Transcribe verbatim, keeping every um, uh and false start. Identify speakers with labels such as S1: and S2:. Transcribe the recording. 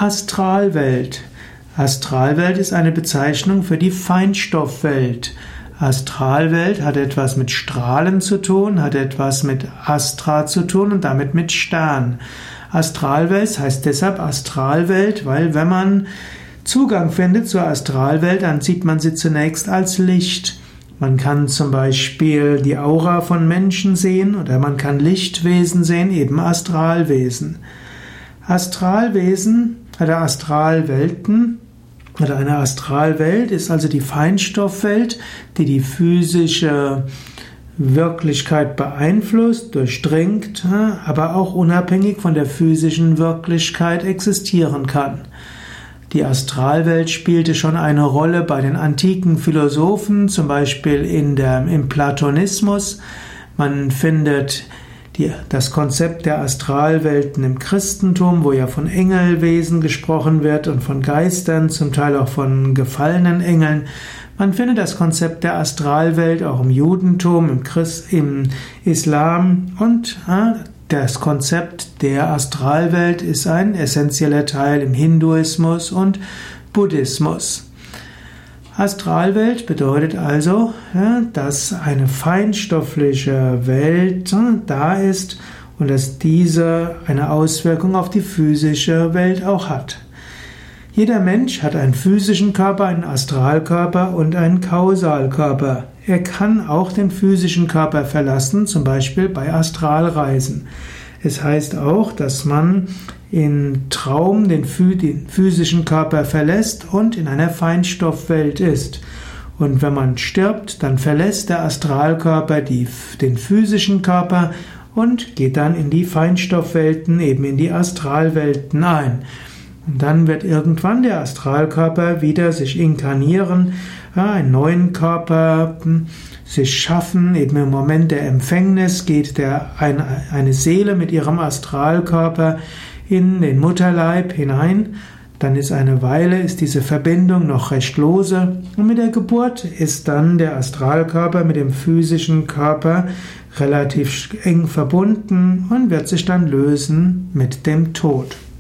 S1: Astralwelt. Astralwelt ist eine Bezeichnung für die Feinstoffwelt. Astralwelt hat etwas mit Strahlen zu tun, hat etwas mit Astra zu tun und damit mit Stern. Astralwelt heißt deshalb Astralwelt, weil wenn man Zugang findet zur Astralwelt, dann sieht man sie zunächst als Licht. Man kann zum Beispiel die Aura von Menschen sehen oder man kann Lichtwesen sehen, eben Astralwesen. Astralwesen oder Astralwelten oder eine Astralwelt ist also die Feinstoffwelt, die die physische Wirklichkeit beeinflusst, durchdringt, aber auch unabhängig von der physischen Wirklichkeit existieren kann. Die Astralwelt spielte schon eine Rolle bei den antiken Philosophen, zum Beispiel in der, im Platonismus. Man findet die, das Konzept der Astralwelten im Christentum, wo ja von Engelwesen gesprochen wird und von Geistern, zum Teil auch von gefallenen Engeln. Man findet das Konzept der Astralwelt auch im Judentum, im, Christ, im Islam und äh, das Konzept der Astralwelt ist ein essentieller Teil im Hinduismus und Buddhismus. Astralwelt bedeutet also, dass eine feinstoffliche Welt da ist und dass diese eine Auswirkung auf die physische Welt auch hat. Jeder Mensch hat einen physischen Körper, einen Astralkörper und einen Kausalkörper. Er kann auch den physischen Körper verlassen, zum Beispiel bei Astralreisen. Es heißt auch, dass man im Traum den physischen Körper verlässt und in einer Feinstoffwelt ist. Und wenn man stirbt, dann verlässt der Astralkörper die, den physischen Körper und geht dann in die Feinstoffwelten, eben in die Astralwelten ein. Und dann wird irgendwann der Astralkörper wieder sich inkarnieren, einen neuen Körper sich schaffen. Eben im Moment der Empfängnis geht der, eine, eine Seele mit ihrem Astralkörper in den Mutterleib hinein. Dann ist eine Weile, ist diese Verbindung noch recht lose. Und mit der Geburt ist dann der Astralkörper mit dem physischen Körper relativ eng verbunden und wird sich dann lösen mit dem Tod.